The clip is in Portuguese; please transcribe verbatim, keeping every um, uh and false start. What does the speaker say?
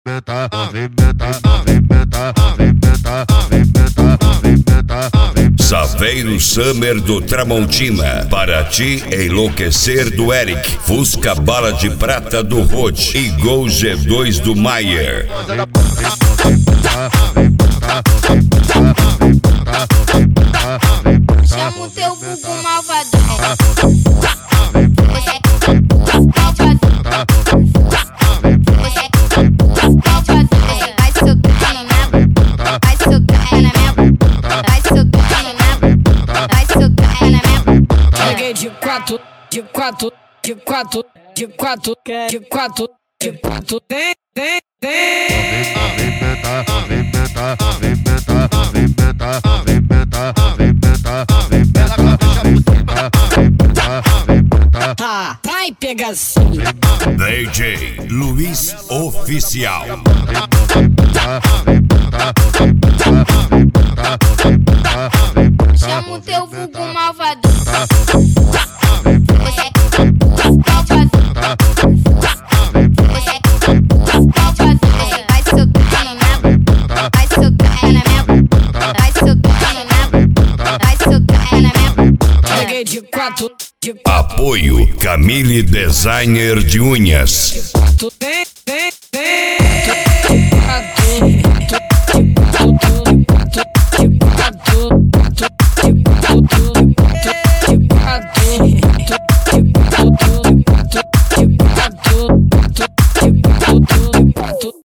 movimenta, movimenta, movimenta, movimenta, movimenta, movimenta. Saveiro Summer do Tramontina, para ti enlouquecer do Eric, Fusca Bala de Prata do Rod e Gol G dois do Maier. Chama o teu vulgo malvadão. Você malvadão. Você malvadão. Vai socar na minha boca. Vai socar na minha boca. Vai socar na minha boca. Vai socar na minha boca. Cheguei de quatro, de quatro, de quatro, de quatro, de quatro, de quatro. Tem, tem, tem. Movimenta, movimenta, movimenta, movimenta, movimenta, movimenta, movimenta. Tá, vai pegação. D J Luiz Oficial. Chama o teu vulgo malvadão. Você malvadão. Você malvadão. Vai socar na minha boca. Vai socar na minha boca. Vai socar na minha boca. Vai socar na minha boca. Cheguei de quatro, de quatro. Apoio Camille Designer de Unhas. Tem, tem.